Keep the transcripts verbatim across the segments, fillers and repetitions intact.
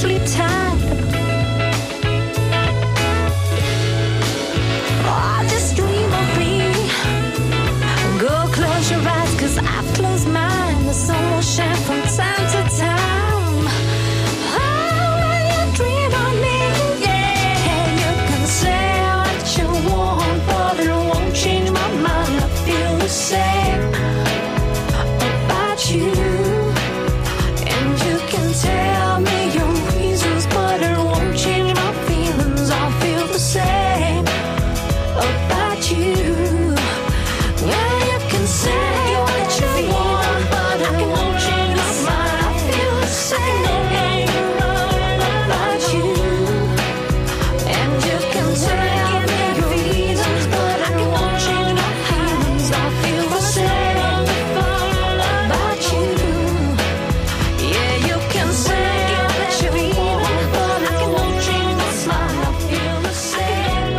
sleep tight. Oh, just dream of me. Go close your eyes, cause I've closed mine. The sun will shine from time to time. Oh, when you dream of me, yeah, you can say what you want, but it won't change my mind. I feel the same about you. And you can tell me your reasons, but it won't change my feelings. I feel the same about you. Well, you can say what you want, but it won't change my mind. I feel the same about you. And you can tell me your reasons, but it won't change my feelings. I feel the same about you. Yeah, you can say what you want, but it won't change my mind. I feel the same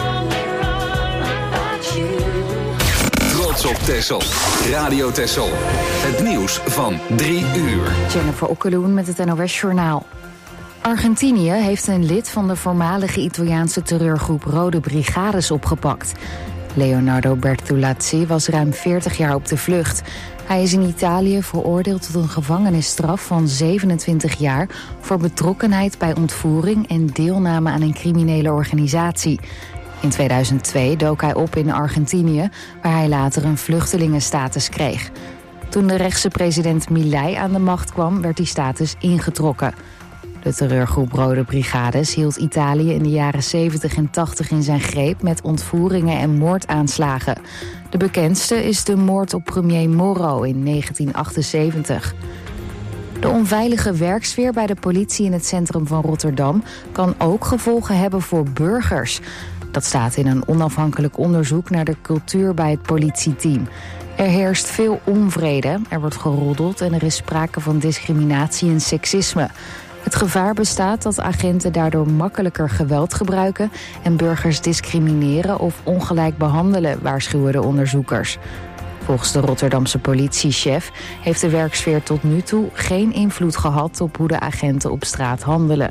about you. Trots op Texel. Radio Texel. Het nieuws van drie uur. Jennifer Okkeloen met het N O S-journaal. Argentinië heeft een lid van de voormalige Italiaanse terreurgroep Rode Brigades opgepakt. Leonardo Bertolazzi was ruim veertig jaar op de vlucht. Hij is in Italië veroordeeld tot een gevangenisstraf van zevenentwintig jaar... voor betrokkenheid bij ontvoering en deelname aan een criminele organisatie. In tweeduizend twee dook hij op in Argentinië, waar hij later een vluchtelingenstatus kreeg. Toen de rechtse president Milei aan de macht kwam, werd die status ingetrokken. De terreurgroep Rode Brigades hield Italië in de jaren zeventig en tachtig in zijn greep met ontvoeringen en moordaanslagen. De bekendste is de moord op premier Moro in negentien achtenzeventig. De onveilige werksfeer bij de politie in het centrum van Rotterdam kan ook gevolgen hebben voor burgers. Dat staat in een onafhankelijk onderzoek naar de cultuur bij het politieteam. Er heerst veel onvrede, er wordt geroddeld en er is sprake van discriminatie en seksisme. Het gevaar bestaat dat agenten daardoor makkelijker geweld gebruiken en burgers discrimineren of ongelijk behandelen, waarschuwen de onderzoekers. Volgens de Rotterdamse politiechef heeft de werksfeer tot nu toe geen invloed gehad op hoe de agenten op straat handelen.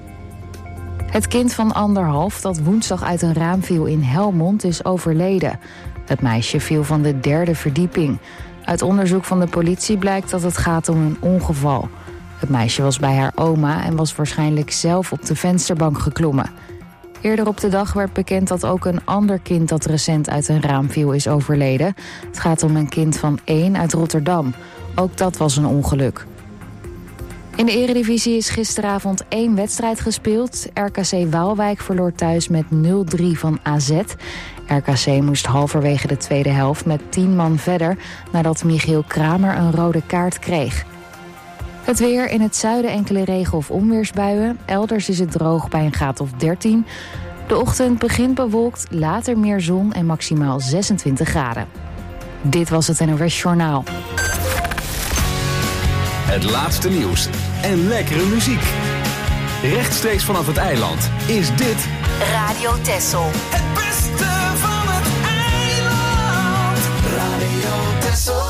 Het kind van anderhalf dat woensdag uit een raam viel in Helmond is overleden. Het meisje viel van de derde verdieping. Uit onderzoek van de politie blijkt dat het gaat om een ongeval. Het meisje was bij haar oma en was waarschijnlijk zelf op de vensterbank geklommen. Eerder op de dag werd bekend dat ook een ander kind dat recent uit een raam viel is overleden. Het gaat om een kind van één uit Rotterdam. Ook dat was een ongeluk. In de Eredivisie is gisteravond één wedstrijd gespeeld. R K C Waalwijk verloor thuis met nul drie van A Z. R K C moest halverwege de tweede helft met tien man verder nadat Michiel Kramer een rode kaart kreeg. Het weer, in het zuiden enkele regen- of onweersbuien. Elders is het droog bij een graad of dertien. De ochtend begint bewolkt, later meer zon en maximaal zesentwintig graden. Dit was het N O S-journaal. Het laatste nieuws en lekkere muziek. Rechtstreeks vanaf het eiland is dit Radio Texel. Het beste van het eiland. Radio Texel.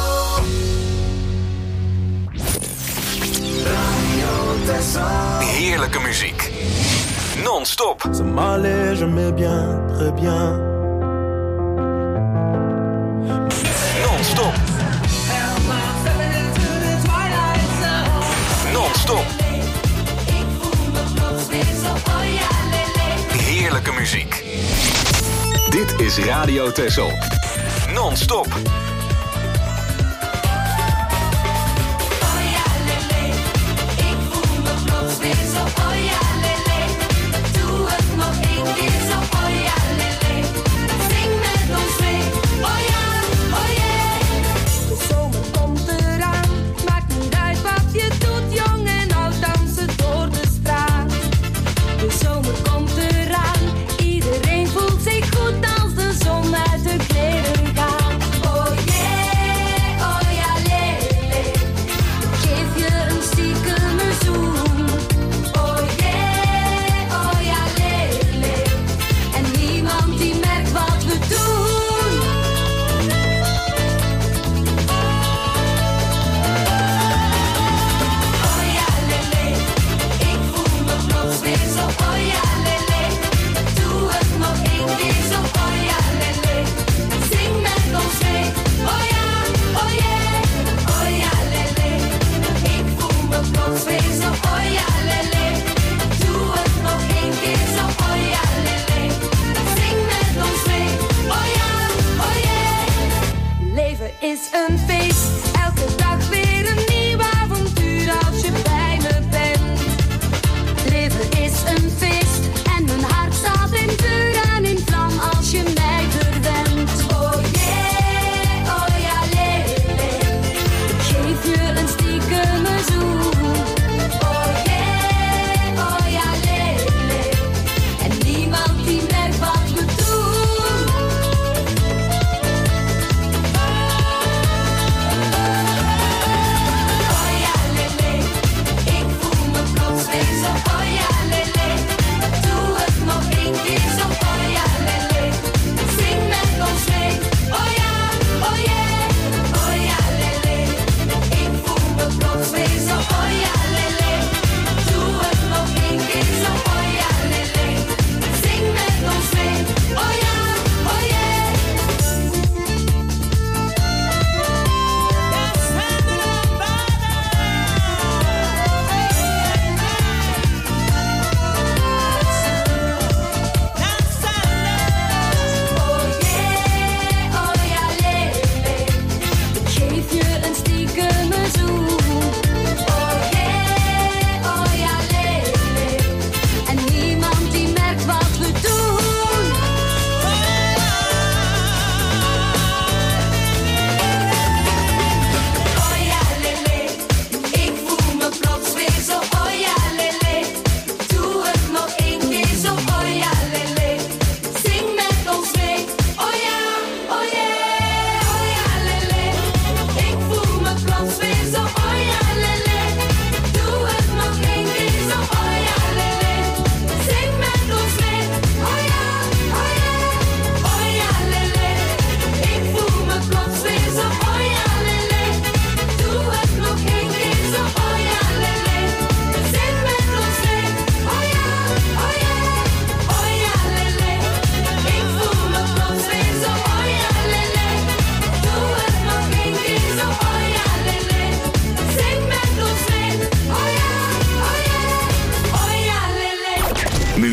Radio Texel. heerlijke muziek. Non-stop. Ça m'allait, je m'aimais bien, très bien. Non-stop. Non-stop. Heerlijke muziek. Dit is Radio Texel. Non-stop. Geef je een stiekeme zoen. Oh yeah,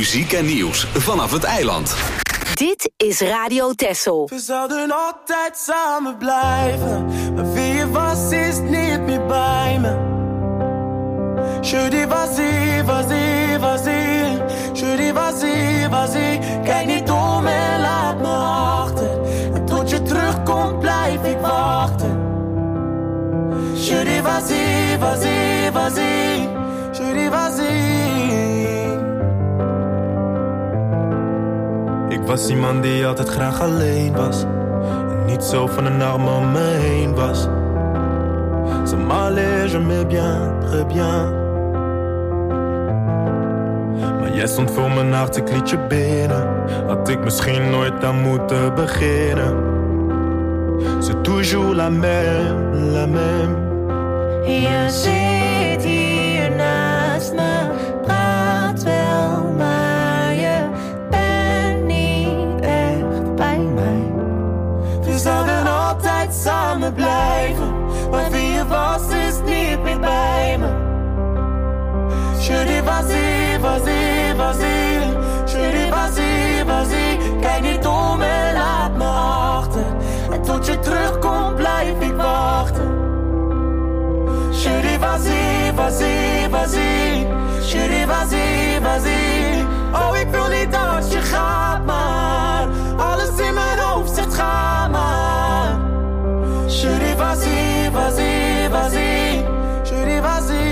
Muziek en nieuws vanaf het eiland. Dit is Radio Texel. We zouden altijd samen blijven, maar wie je was is niet meer bij me. Je dis vas-y, vas-y, vas-y. Je dis vas-y, vas-y. Kijk niet om en laat me achter. En tot je terugkomt blijf ik wachten. Je dis vas-y, vas-y, vas-y. Je dis vas-y. Ik was iemand die altijd graag alleen was. En niet zo van een arm om me heen was. Ça m'allait, je m'aimais bien, très bien. Maar jij stond voor mijn hart, ik liet je binnen. Had ik misschien nooit aan moeten beginnen. C'est toujours la même, la même. Je zit hier naast me, praat wel, maar je bent niet echt bij mij. We zouden altijd samen blijven, maar wie je was is niet meer bij me. Je dis vas-y, vas-y, vas-y. Je dis vas-y, vas-y. Kijk niet om en laat me achter. En tot je terugkomt blijf ik wachten. Je dis vas-y, vas-y, vas-y. Je dis vas-y, vas-y. Oh, ik wil niet dat je gaat, maar alles in mijn hoofd zegt ga maar. Je dis vas-y, vas-y, vas-y. Je dis vas-y.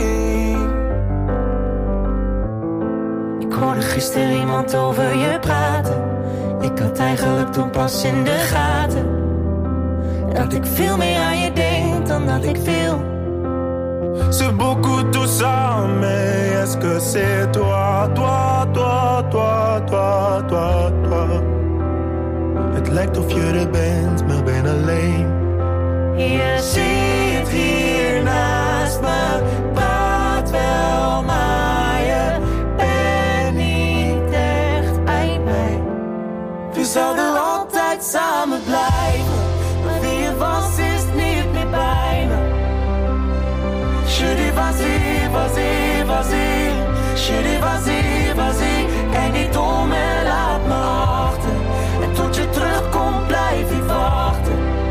Ik hoorde gisteren iemand over je praten. Ik had eigenlijk toen pas in de gaten dat ik veel meer aan je denk dan dat ik wil. C'est beaucoup tout ça, mais est-ce que c'est toi, toi, toi, toi, toi, toi, toi? Het lijkt of je er bent, maar ben alleen. Je zit hier naast me, praat wel, maar je bent niet echt bij mij. We zouden altijd samen blijven, maar wie je was is niet meer bij me. Je dis vas-y, vas-y, vas-y. Je dis vas-y, vas-y. Kijk niet om en laat me achter. En tot je terugkomt blijf ik wachten.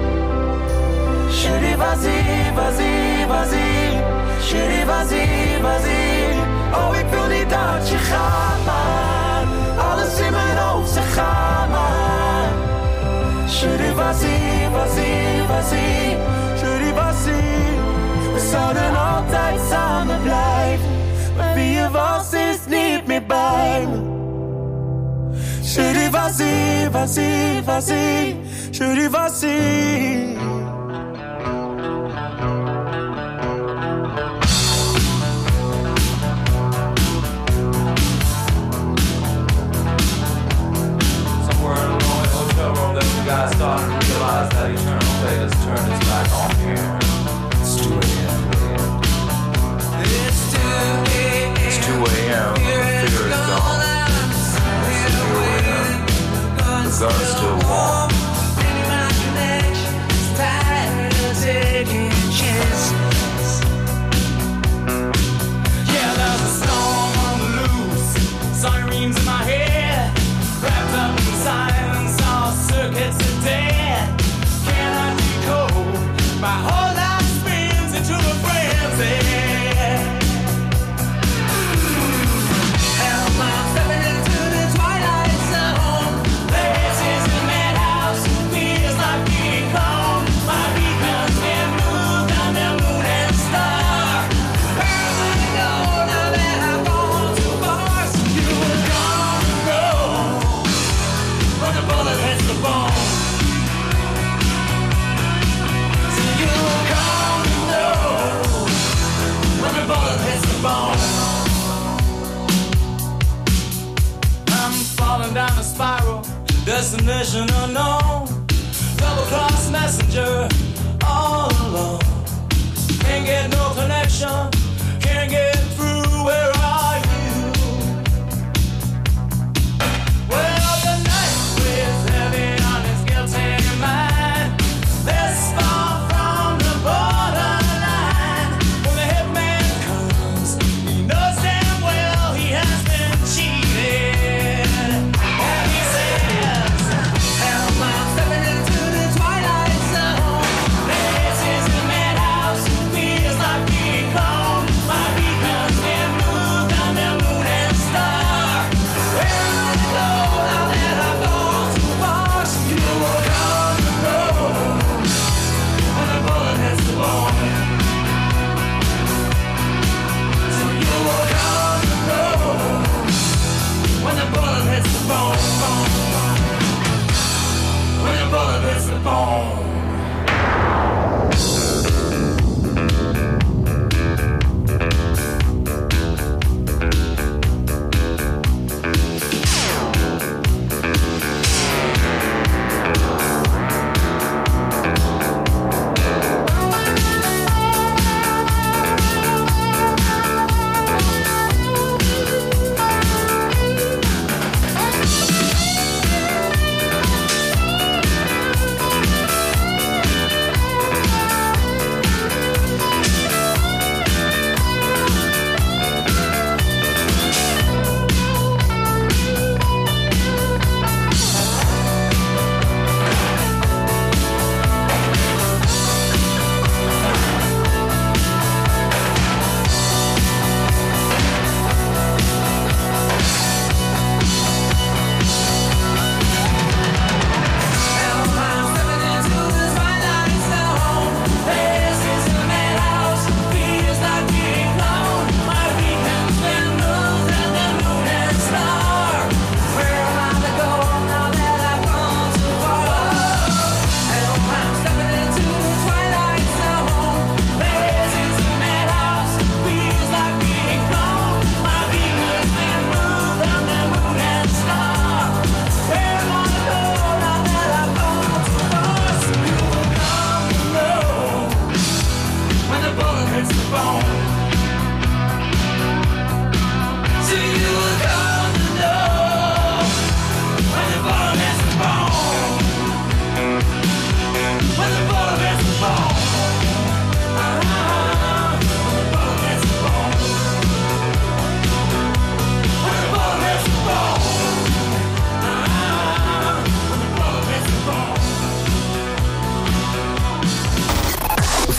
Je dis vas-y, vas-y, vas-y. Je dis vas-y, vas-y. Oh, ik wil niet dat je gaat, maar alles in mijn hoofd zegt ga maar. Je dis vas-y, vas-y, vas-y. Je dis vas-y. We zouden altijd samen blijven, maar wie je was is niet meer bij me. Je dis vas-y, vas-y, vas-y. Je dis vas-y. Guys starting to realize that eternal fate has turned its back on here. It's two a.m. It's two a.m. The fear is gone. It's two a.m. The gun's still warm. Yeah, there's a storm on the loose. Sirens in my head. Wrapped up in silence, all circuits are dead. Cannot decode. My whole life spins into a frenzy. Hell, I'm stepping into the twilight zone. This is a madhouse, feels like being calm. My beacon's been moved on the moon and star. Where am I going now that I've gone too far? So you were gone, go. When the bullet hits the bone. So you come to know when the bullet hits the bone. I'm falling down a spiral, destination unknown. Double cross messenger, all alone. Can't get no connection, can't get through. Where are you? Well, the night weighs heavy on his guilty mind. This far from the borderline. When the hitman comes, he knows damn well he has been cheated.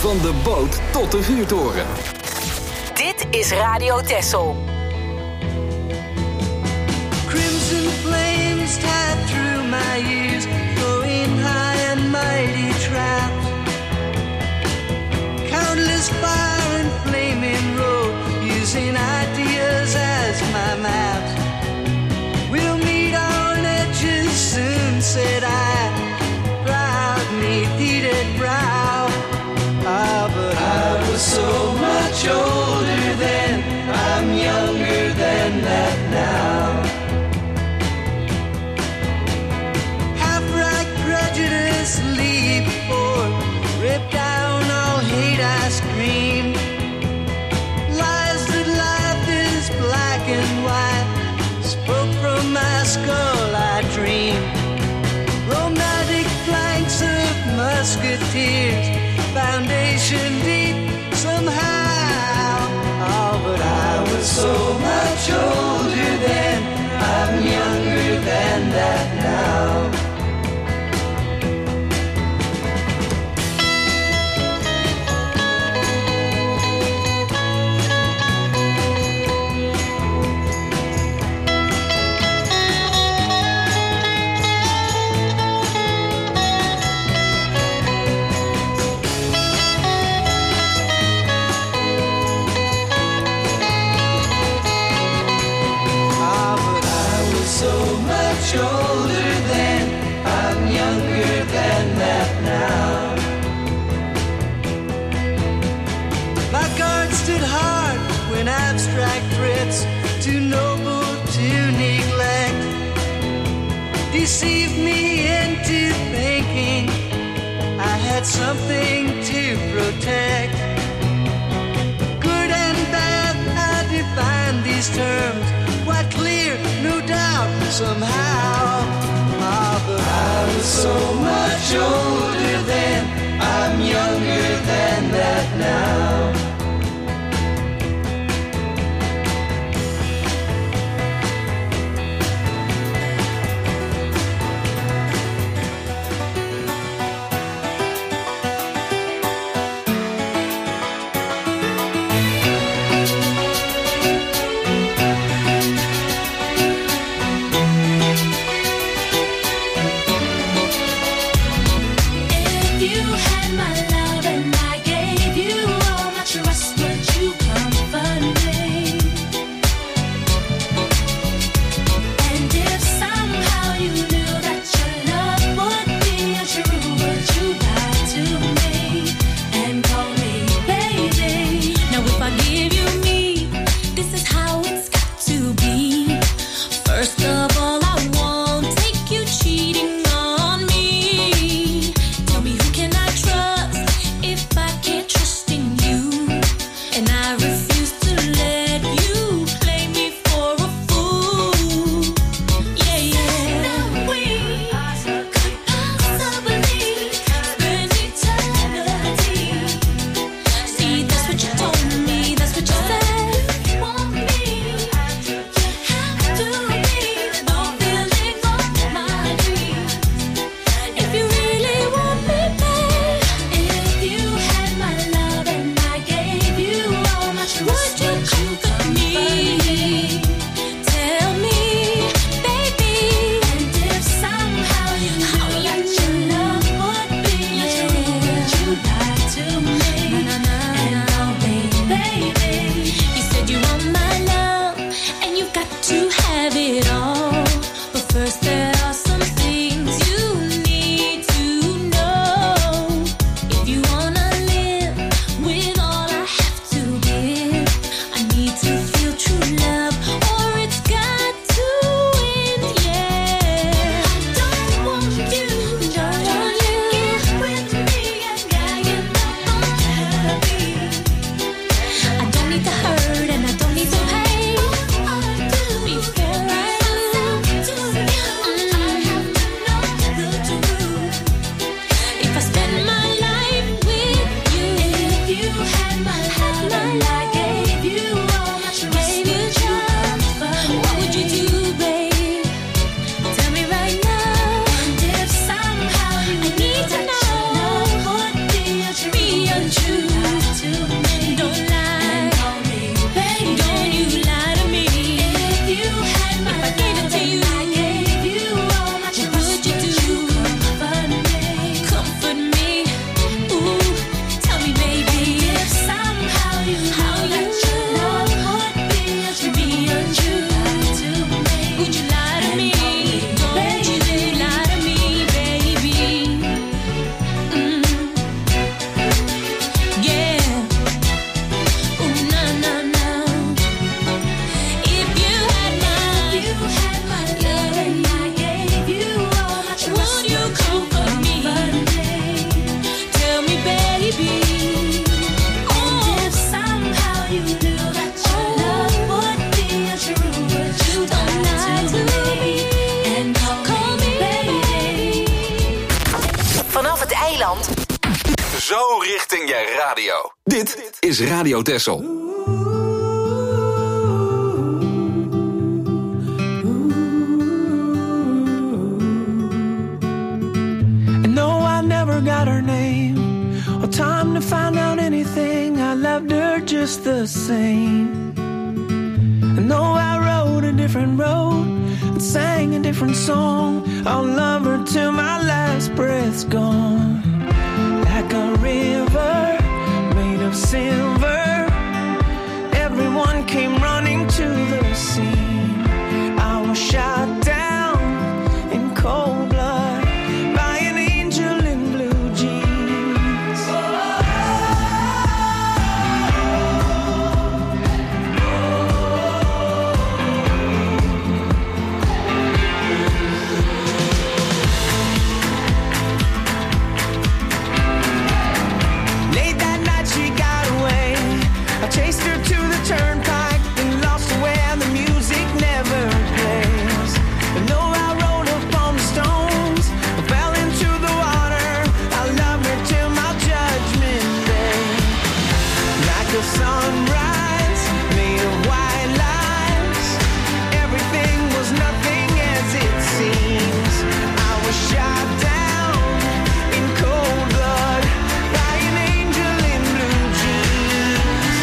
Van de boot tot de vuurtoren. Dit is Radio Texel. Crimson flames tied through my ears, flowing high and mighty traps. Countless fire and flaming road, using ideas as my maps. We'll meet on edges soon, said I, proudly heated brow. Ah, but I was so much older then, I'm younger than that now. Half-right prejudice, leap forth, rip down all hate I scream. Lies that life is black and white, spoke from my skull I dream. Romantic flanks of musketeers, foundation deep somehow. Oh, but I was so much older then, I'm younger than that now. Older than, I'm younger than that now. My guard stood hard when abstract threats, too noble to neglect, deceived me into thinking I had something to protect. Good and bad, I define these terms, quite clear, no doubt, somehow. Ah, but I was so much older then, I'm younger than that now. If you had my love and I gave you all to comfort me. Tell me, baby. Oh, if somehow you knew that your love would be true, would you don't lie to me and call me baby. Vanaf het eiland. Zo richting je radio. Dit is Radio Texel. Never got her name or time to find out anything. I loved her just the same. And though I rode a different road and sang a different song, I'll love her till my last breath's gone. Like a river made of silver, everyone came running to the scene. I was shot down in cold blood by an angel in blue jeans. Late that night she got away. I chased her to the turnpike and lost her where the music never plays. And though I rode up on the stones, I fell into the water. I loved her till my judgment day. Like a sunrise made of white lines, everything was nothing as it seems. I was shot down in cold blood by an angel in blue jeans.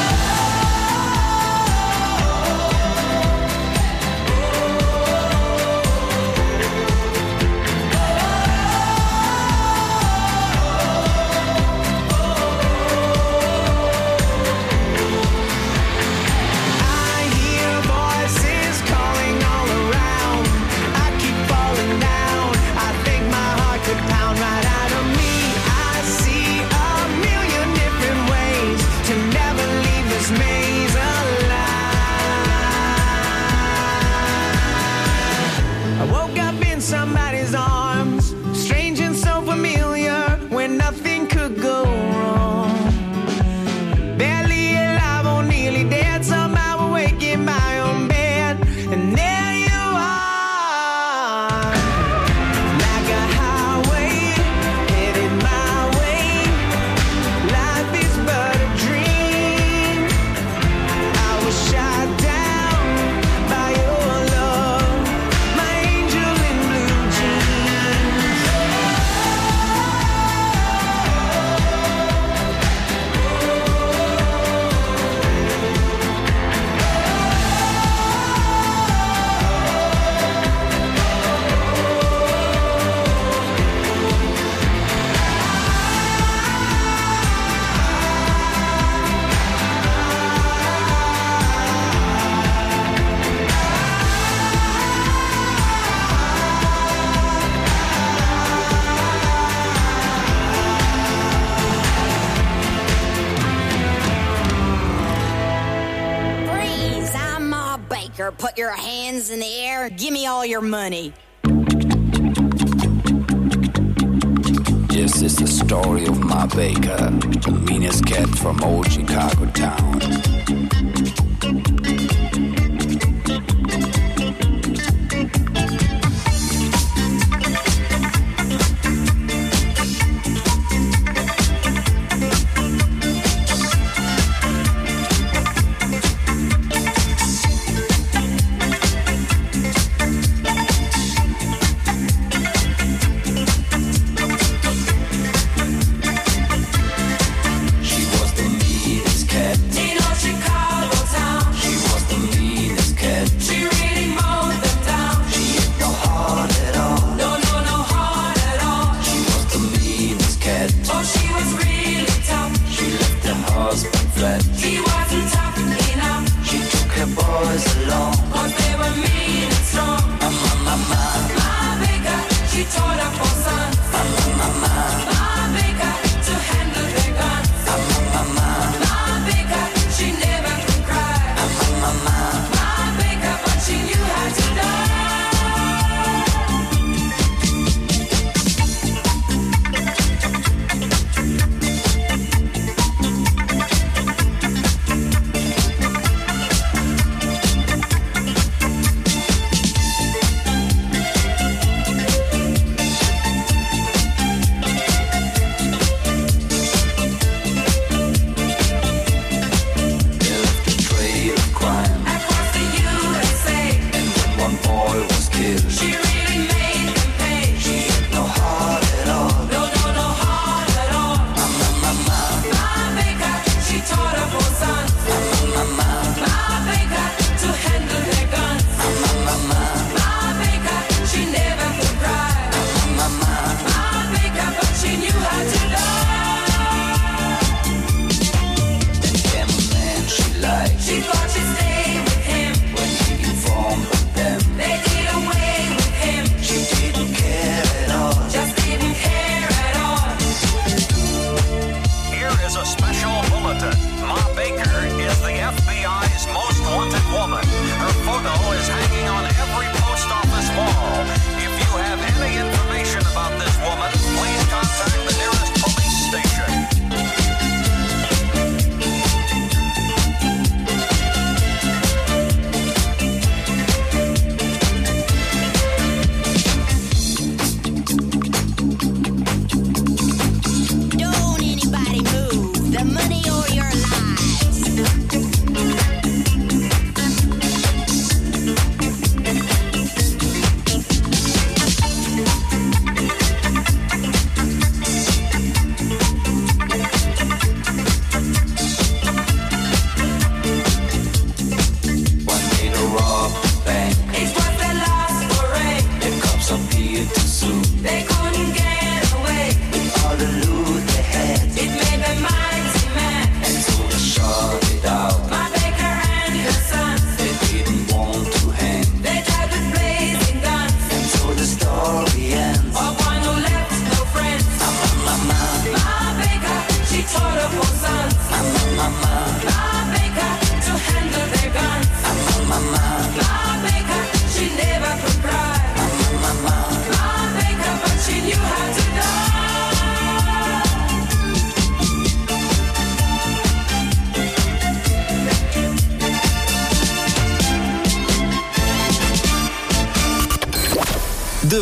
I hear voices calling all around. I keep falling down. I think my heart could pound right out of me. I see a million different ways to never leave this maze alive. I woke up in somebody's arms, strange and so familiar, where nothing could go wrong. Barely alive or nearly dead, somehow awake in my own bed, and there you are. Like a highway, headed my way. Life is but a dream. I was shot down by your love, my angel in blue jeans. Freeze! I'm Ma Baker. Put your hands in the air. Give me all your money. This is the story of Ma Baker, the meanest cat from old Chicago town. She was the meanest cat. In old Chicago town, She was the meanest cat. she really mowed them down. She had no heart at all. No, no, no heart at all. She was the meanest cat. Oh, she was really tough. She left her husband flat. He wasn't tough enough, She took her boys along. cause they were mean and strong. Mama, mama, Ma Baker, she taught her four sons. mama, mama, Ma Baker, to handle their guns. mama, mama, Ma Baker, she never could cry. mama, mama. Ma Baker, but she knew how to die.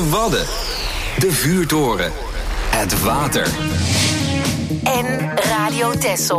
De Wadden. De Vuurtoren. Het water. En Radio Texel.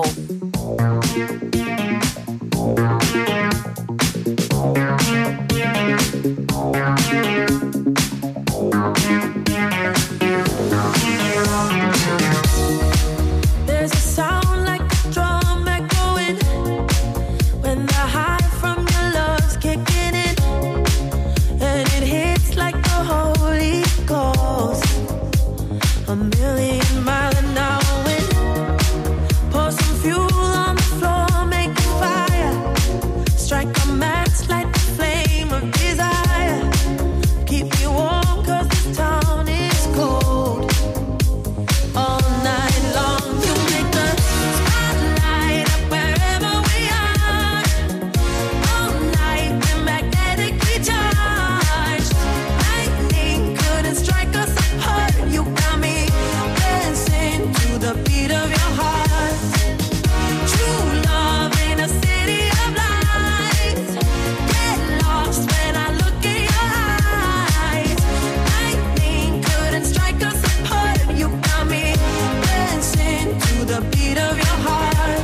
There's a sound like a drum echoing when the high from your love's kicking in, and it hits like the Holy Ghost. A million mile an hour wind. Pour some fuel on the floor, make a fire. Strike a match, light the flame of desire. Keep me warm 'cause this town is cold. All night long you make the spotlight up wherever we are. All night we're magnetically charged. Lightning couldn't strike us apart. You got me dancing to the beat of your heart. True love in a city of lights. Get lost when I look in your eyes. Lightning couldn't strike us apart. You got me dancing to the beat of your heart.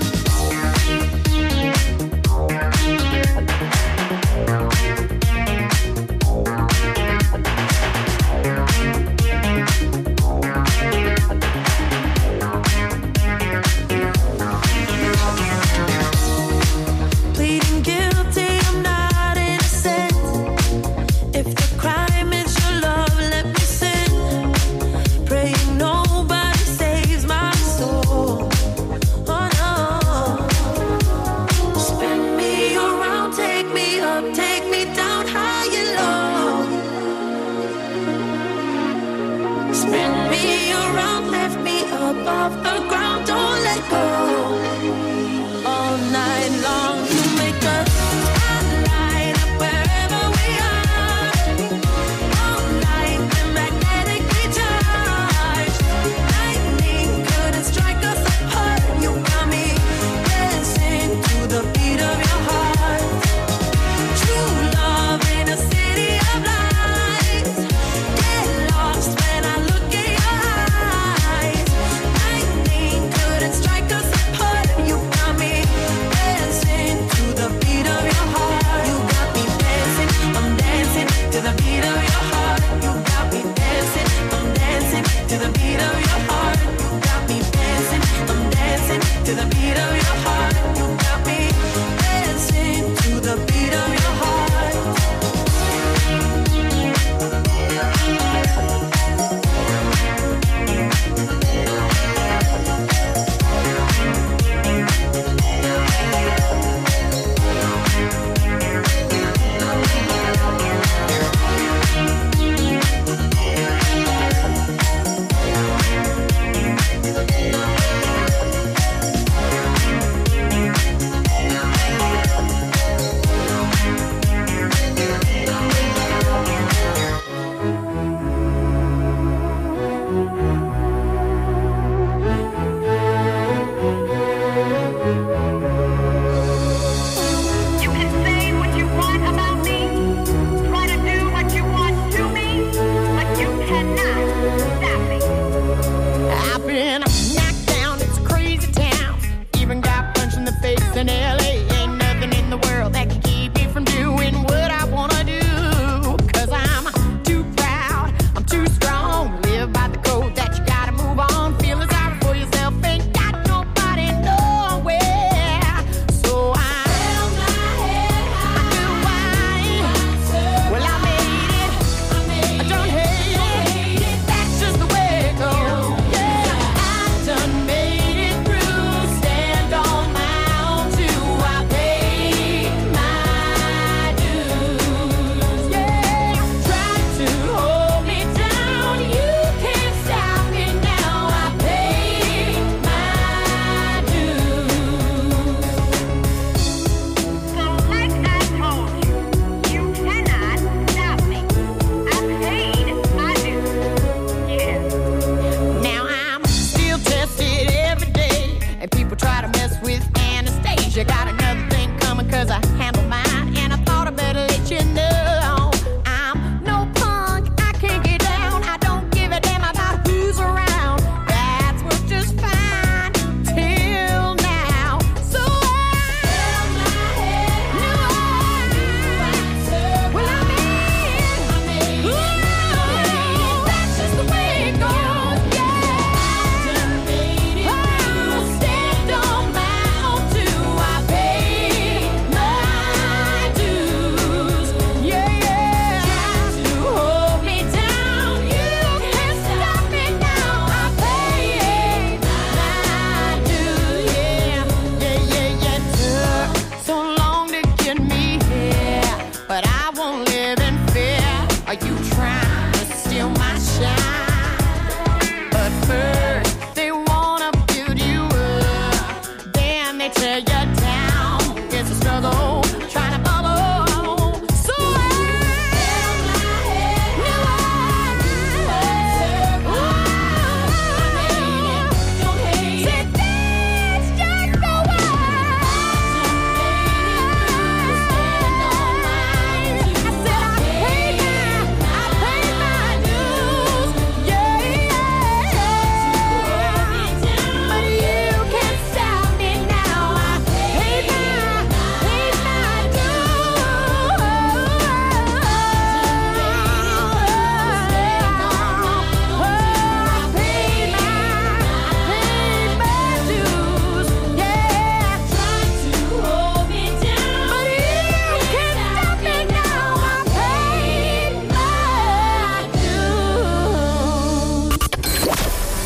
Pleading guilty, I'm not innocent. If the crime is your love, let me sin. Praying nobody saves my soul. Oh no. Spin me around, take me up, take me down high and low. Spin me around, lift me up off the ground, don't let go. All night long you make a spotlight up wherever we are. All night we're magnetically charged. Lightning couldn't strike us apart. You got me dancing to the beat of your heart. True love in a city of lights. Get lost when I look in your eyes. Lightning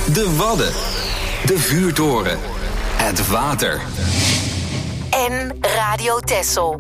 De Wadden. De vuurtoren. Het water. En Radio Texel.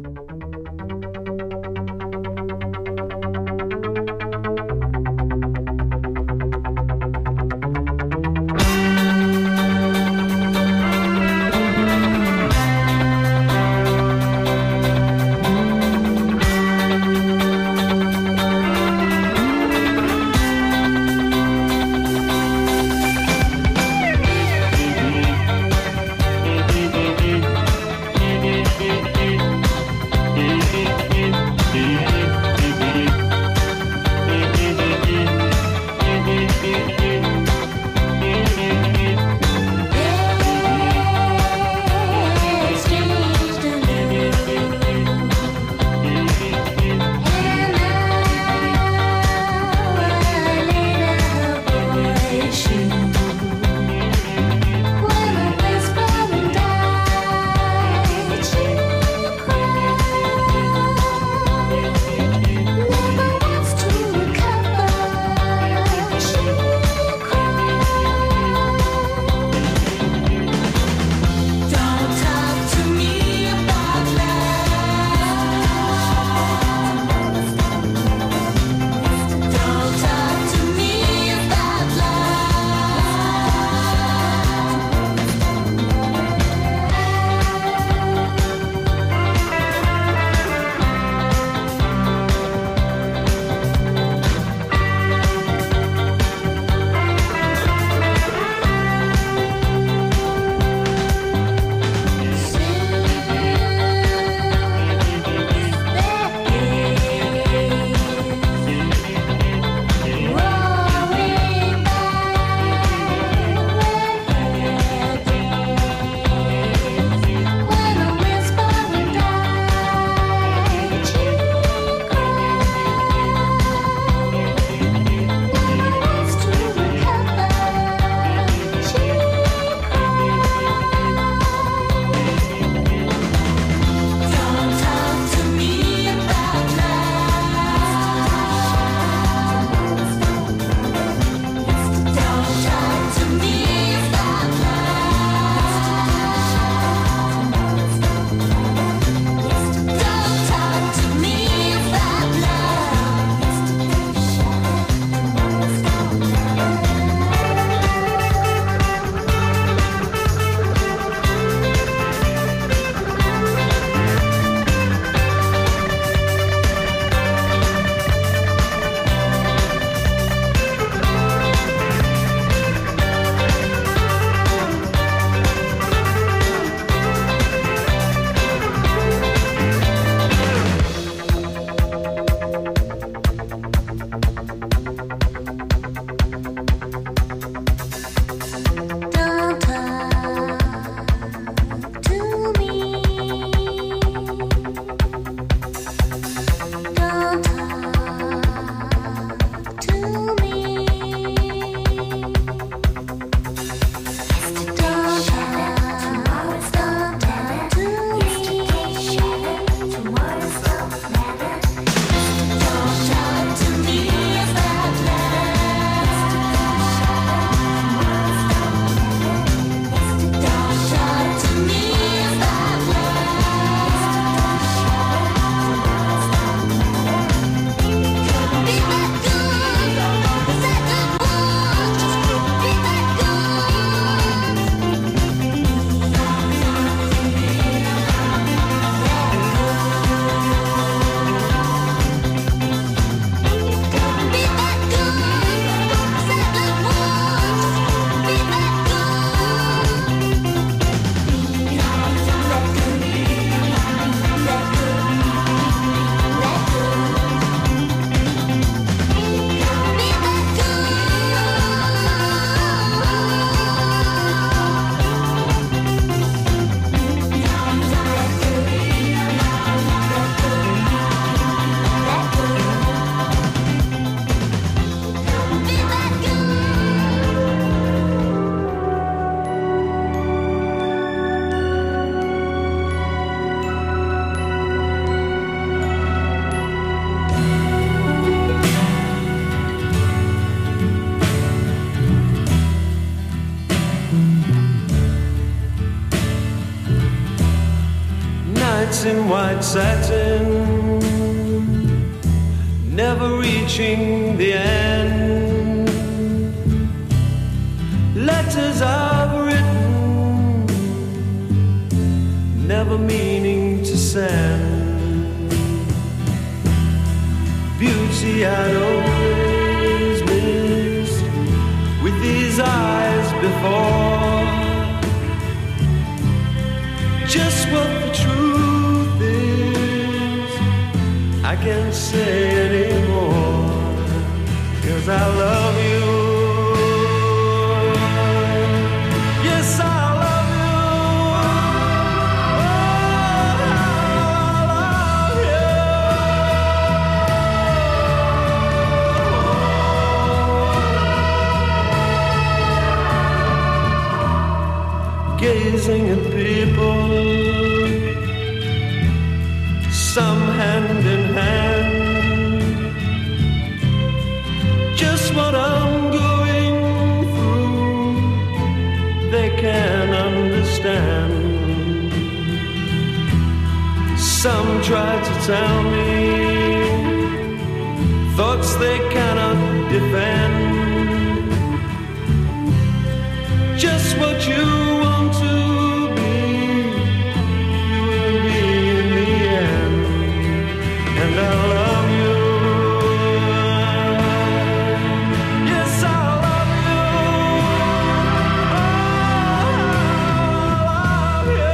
in white satin, never reaching the end. Letters I've written, never meaning to send. Beauty I'd always missed with these eyes before. Just what the truth is, I can't say anymore, 'cause I love you. Yes, I love you. Oh, I love you. Gazing at people, some hand in hand, just what I'm going through, they can understand. Some try to tell me thoughts they cannot defend. Just what you want to be, you will be in the end. And I love you. Yes, I love you. Oh, I love you.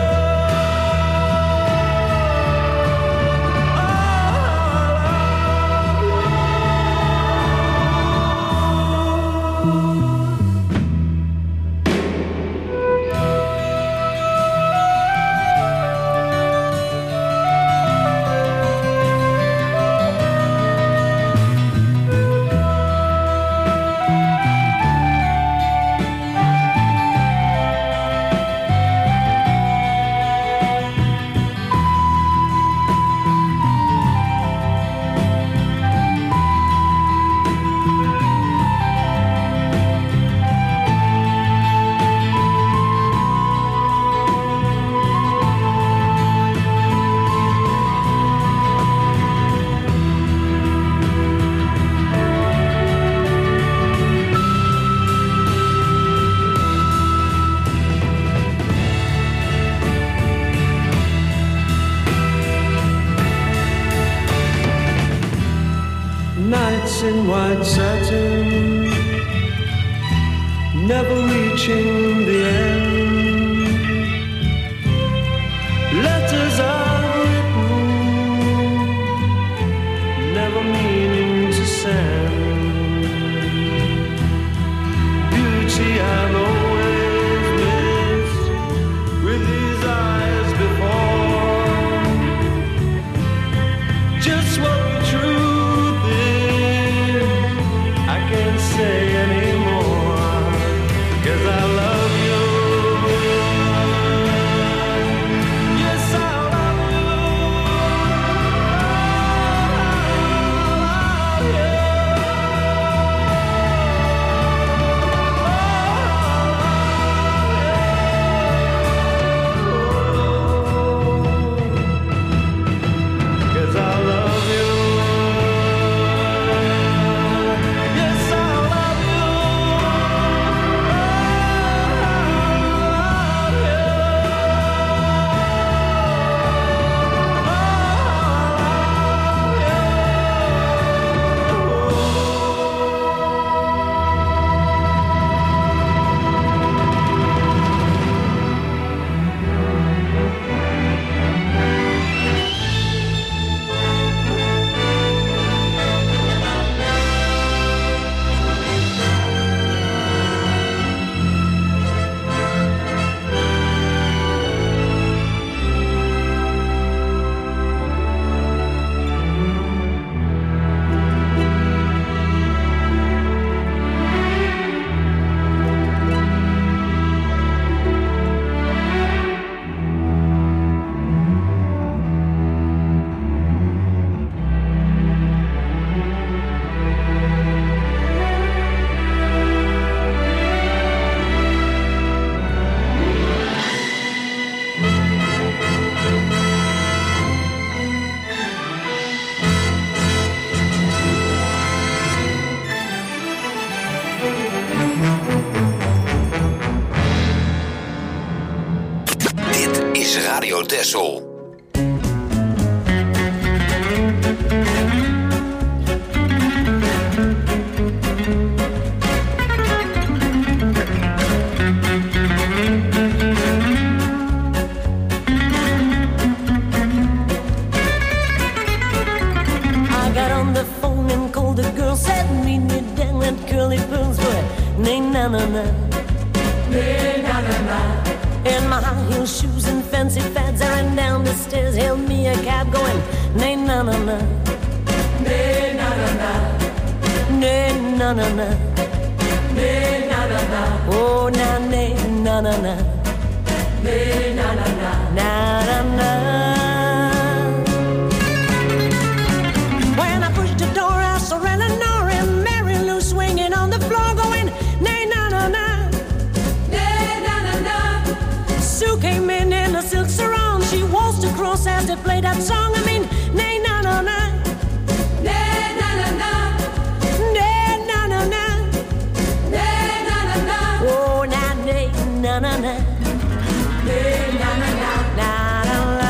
Nights in white satin, never reaching the end. Letters I've written, never meaning to send. Beauty I've always missed with these eyes before. Just what the truth is, I can't say anymore, 'cause I love you. Yes, I love you. I love you. 'Cause I love you. Yes, I love you. Radio Texel. Na na na, na na na. In my high heel shoes and fancy fads, I ran down the stairs, hailed me a cab, going na na na na, na na na na, na na na na, na na na. Oh na na na na na, na na na, na na na. When I pushed the door, I saw Eleanor and Mary Lou swinging on the floor, going. Sue came in in a silk sarong. She waltzed across as they played that song. I mean, nay, na, na, na. Nay, na, na, na. Nay, na, na, na. Nay, na, na, na. Oh, na, nay, na, na, na. Nay, na, na, na. Na, na, na.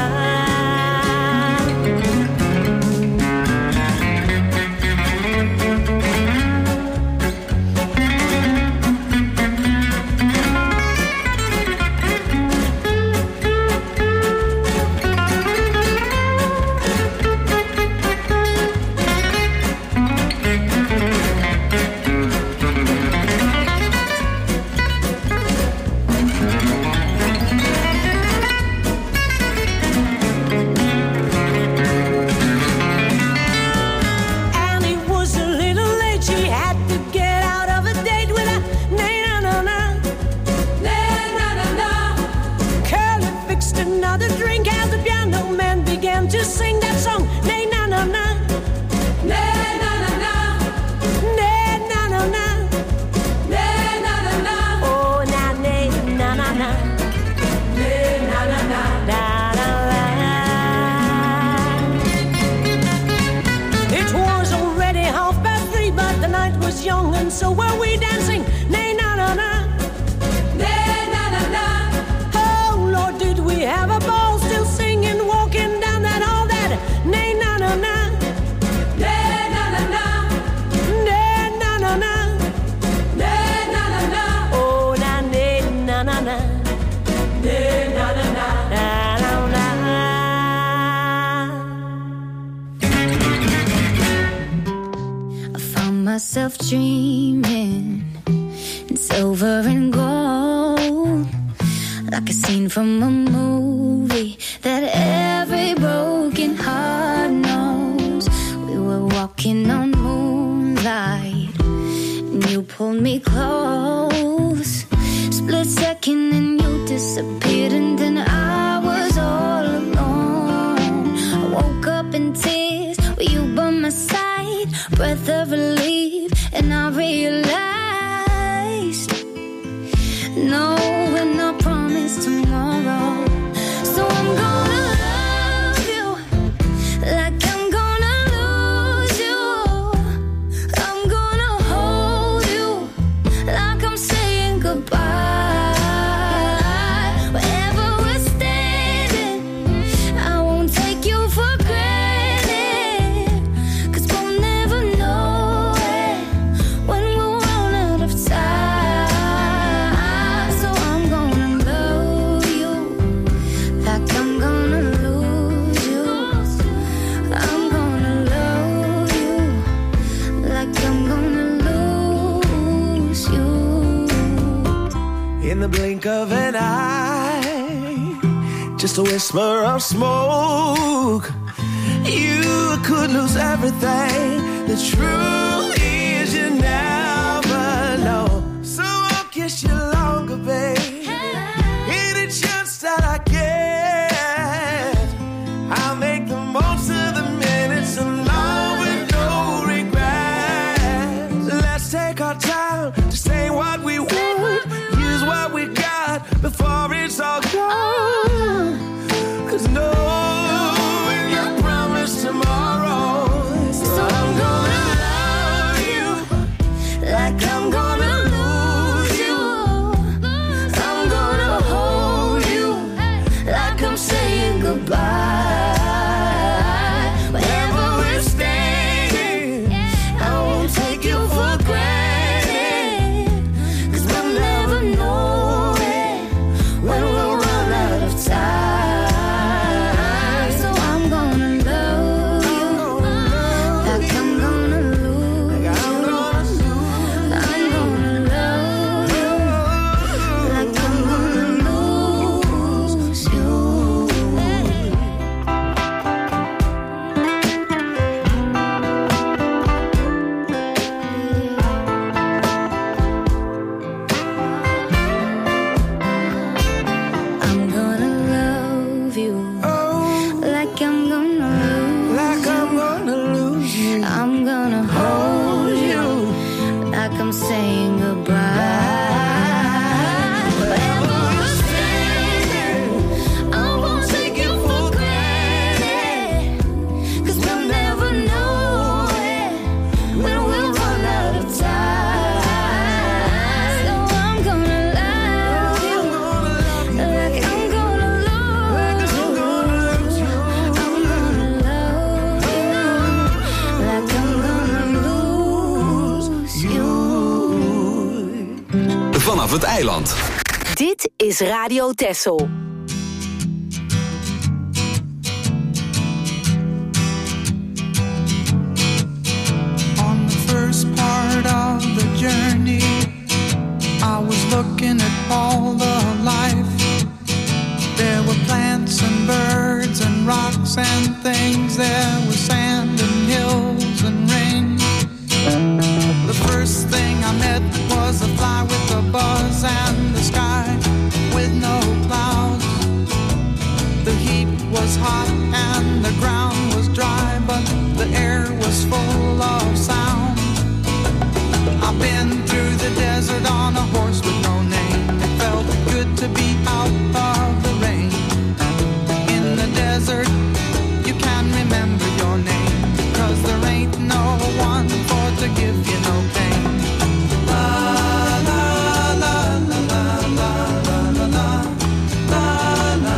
To sing that song, nay na na na, nay na na na, nay na na na, nay na na na. Oh na nay na na na, nay na na na, na na na. It was already half past three, but the night was young, and so were we dancing. Nay na na na, nay na na na. Oh Lord, did we have a ball? Still singing, walking down. Nay na na na, nay na na na, nay na na na, nay na na na. Oh na nay na na na, nay na na na, na na na. I found myself dreaming in silver and gold, like a scene from a movie that every broken heart knows. We were walking on moonlight, and you pulled me close. Split second and you disappeared, and then I was all alone. I woke up in tears with you by my side, breath of relief, and I realized no, we're not promised tomorrow. So I'm gonna love you like I'm gonna lose you. I'm gonna hold you like I'm saying goodbye. Wherever we're standing, I won't take you for granted, 'cause we'll never know it when we'll run out of time. So I'm gonna love you like I'm gonna lose you. I'm gonna love you like I'm gonna lose you. In the blink of an eye, just a whisper of smoke, you could lose everything. The truth is you never know. So I'll kiss you longer, babe. Any chance that I get, I'll make the most of the minutes alone with no regrets. Let's take our time to say what we want, use what we got before it's all gone. 'Cause no, you promise tomorrow. So I'm gonna love you like I'm gonna lose you. vanaf het eiland. Dit is Radio Texel. On the first part of the journey, I was looking at all the life. There were plants and birds and rocks and things. There was sand and hills and rain. The first thing I met was a fly with a buzz and the sky with no clouds. The heat was hot and the ground was dry, but the air was full of sound. I've been through the desert on a horse with no name. It felt good to be out of the rain. In the desert, you can remember your name, 'cause there ain't no one for to give you no pain. La la la la la la la la la la la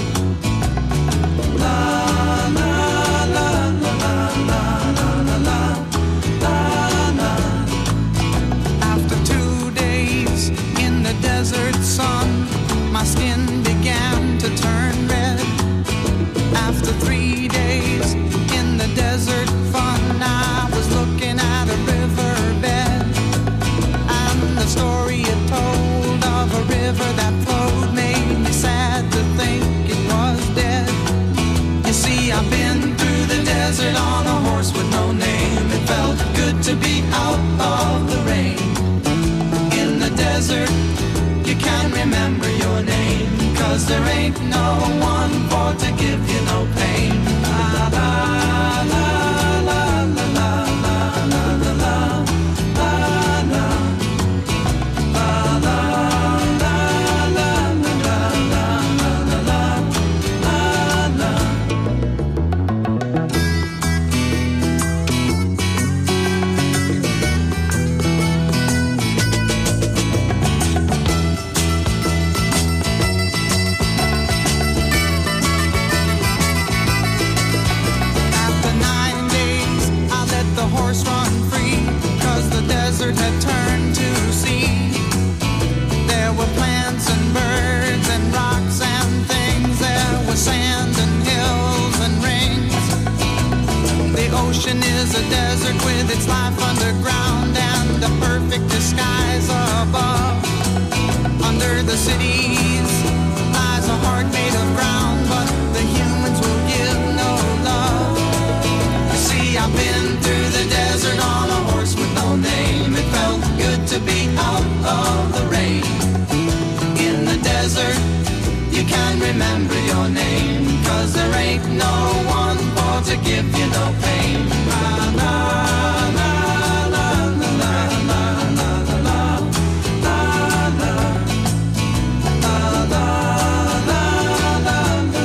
la la la la la la. After two days in the desert sun, my skin began to turn red. After three days in the desert fun, I was looking at a riverbed, and the story it told of a river that flowed made me sad to think it was dead. You see, I've been through the desert on a horse with no name. It felt good to be out of the rain. In the desert, you can remember your name, 'cause there ain't no one for to give you no pain. La la la la la la la la la la la la la la la la la la. After nine days, I let the horse run free, 'cause the desert had turned to sea. There were plants and birds and rocks and things. There was sand and hills and rings. The ocean is a desert with its life underground and the perfect disguise above. Under the cities lies a heart made of ground, but the humans will give no love. You see, I've been through the desert on a horse with no name. It felt good to be out of the rain. In the desert, you can remember your name, 'cause there ain't no one for to give you no pain. La la la la la la la la la la la la la la la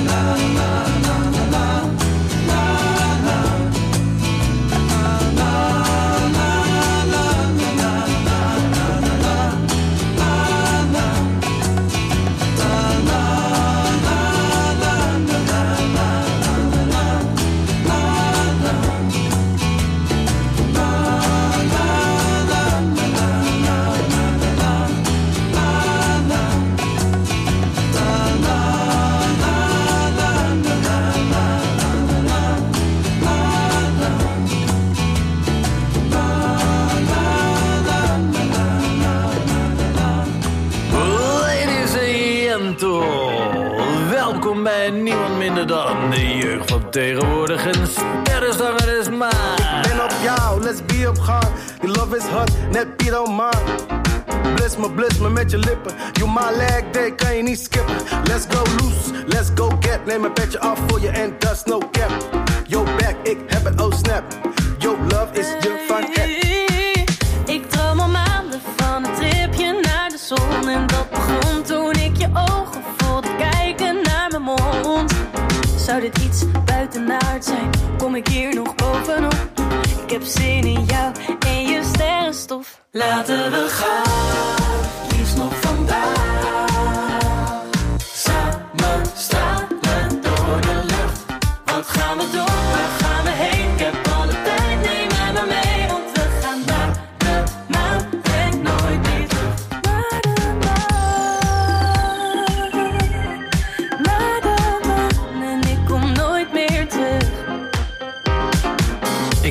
Welkom bij niemand minder dan de jeugd van tegenwoordig. Een sterrenzanger is maar. Ik ben op jou, let's be op gang. Die love is hot, net Piet on man. Bliss me, bliss me met je lippen. You my leg day, kan je niet skippen. Let's go loose, let's go get. Neem een petje af voor je en dat is no cap. Yo back, ik heb het, oh snap. Yo love is je van het. Ik droom al maanden van een tripje naar de zon. En dat begon toen ik je ogen voelde kijken naar mijn mond. Zou dit iets buitenaard zijn? Kom ik hier nog bovenop? Ik heb zin in jou en je sterrenstof. Laten we gaan, liefst nog vandaag. Samen stralen door de lucht. Wat gaan we doen? Waar gaan we heen? Ik heb alle tijd, neem mij maar mee. Want we gaan naar de maan en nooit meer terug. Naar de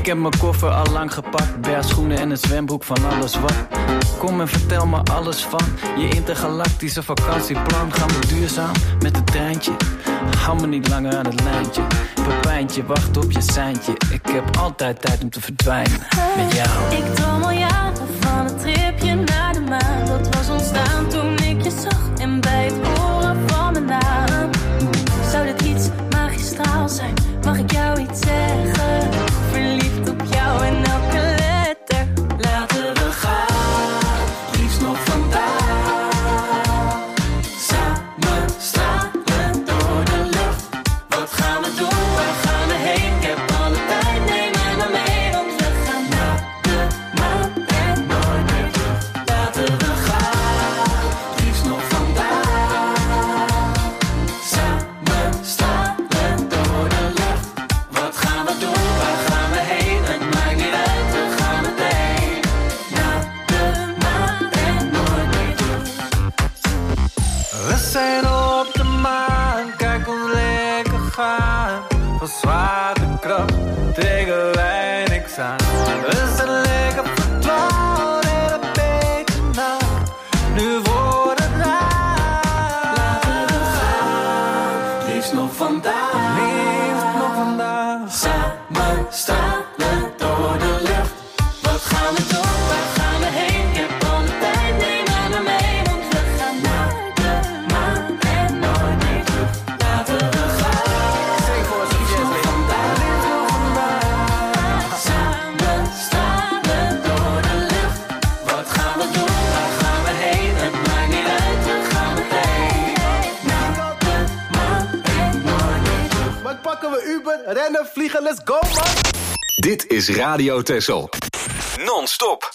heb mijn koffer al lang gepakt. Bergschoenen en een zwembroek van alles wat. Kom en vertel me alles van je intergalactische vakantieplan. Gaan we duurzaam met het treintje? Hou me niet langer aan het lijntje. Pepijntje, wacht op je seintje. Ik heb altijd tijd om te verdwijnen met jou. Ik droom al jaren van een tripje naar de maan. Dat was ontstaan toen ik je zag en bij het horen van mijn naam. Zou dit iets magistraal zijn? Mag ik jou iets zeggen? Verliefd op jou en elke letter. Laten we gaan, liefst nog vandaag. Samen stralen door de lucht. Wat gaan we doen? Waar gaan we heen? Ik heb alle tijd, neem mij maar mee. Want we gaan naar de maan en nooit meer terug. Laten we gaan, liefst nog vandaag. Samen stralen door de lucht. Wat gaan we doen? Waar gaan we heen? Het maakt niet uit, we gaan meteen naar de maan en nooit meer terug. We zijn op de maan, kijk ons lekker gaan. Van zwaartekracht tegen wij niks aan. We zijn lekker verdwaald en een beetje nat. Nu wordt het raar. Laten we gaan, liefst nog vandaag. Liefst nog vandaag. Samen stralen door de lucht. Wat gaan we doen? Waar gaan we heen? Ik heb alle tijd, neem mij maar mee. Want we gaan naar de maan en nooit meer terug. Laten we gaan, liefst nog vandaag. Samen stralen door de lucht. Wat gaan we doen? Waar gaan we heen? Het maakt niet uit, we gaan meteen naar de maan en nooit meer terug. Wat pakken we Uber, rennen, vliegen, let's go man. Dit is Radio Texel. Non-stop.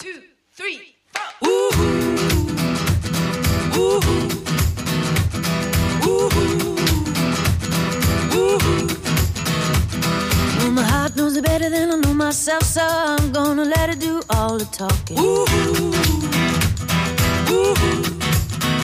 Well, my heart knows it better than I know myself, so I'm gonna let it do all the talking. Ooh, ooh.